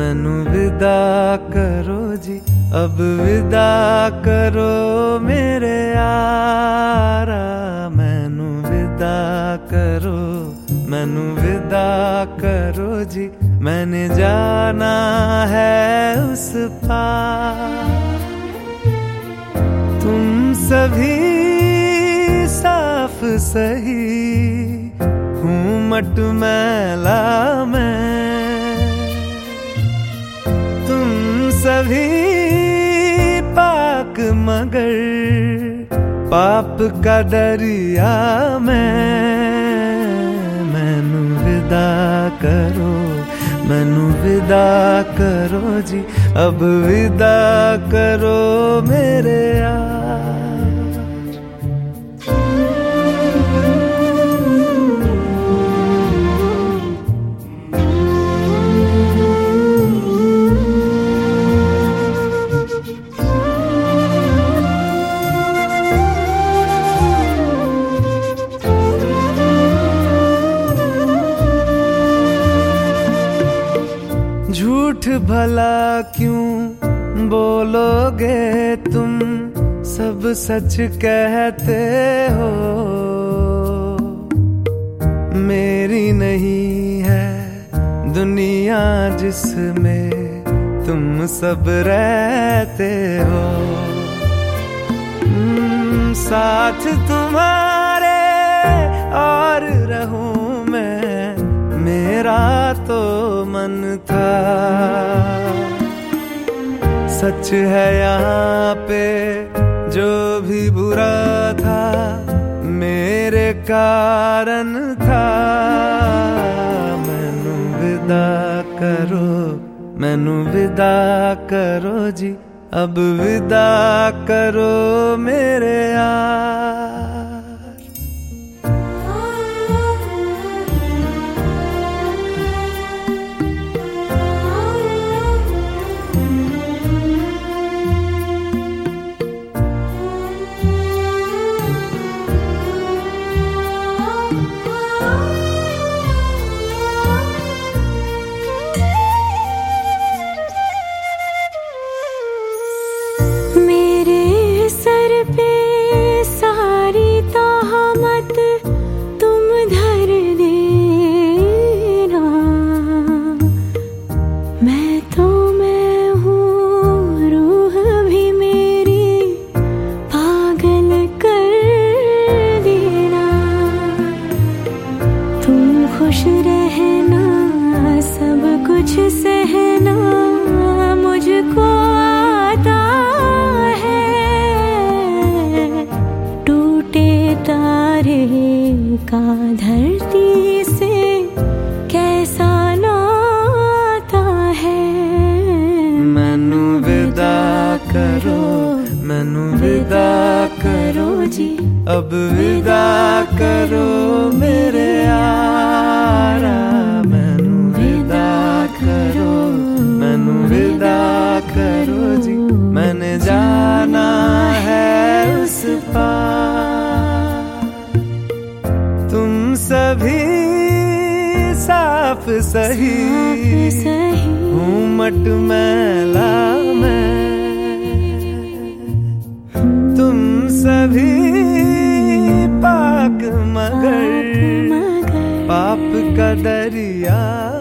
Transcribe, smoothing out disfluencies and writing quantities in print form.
मैनू विदा करो जी, अब विदा करो मेरे यारा। मैनू विदा करो, मैनू विदा करो जी, मैंने जाना है उस पार। तुम सभी साफ सही, हूँ मटमैला मैं। तुम सभी पाक मगर पाप का दरिया मैं। मैनू विदा करो, मैनू विदा करो जी, अब विदा करो मेरे यार। झूठ भला क्यों बोलोगे तुम, सब सच कहते हो। मेरी नहीं है दुनिया जिसमें तुम सब रहते हो। साथ तुम्हारे और रहूं मैं, मेरा तो मन था। सच है यहाँ पे जो भी बुरा था, मेरे कारण था। मैनू विदा करो, मैनू विदा करो जी, अब विदा करो मेरे यार। खुश रहना, सब कुछ सहना मुझको आता है। टूटे तारे का धरती से कैसा नाता है। मैनू विदा करो, मैनू विदा करो जी, अब विदा करो मेरे यारा। मैनू विदा करो, मैनू विदा करो जी, मैंने जाना है उस पार। तुम सभी साफ सही, हूँ मटमैला मैं। तुम सभी पाक मगर पाप का दरिया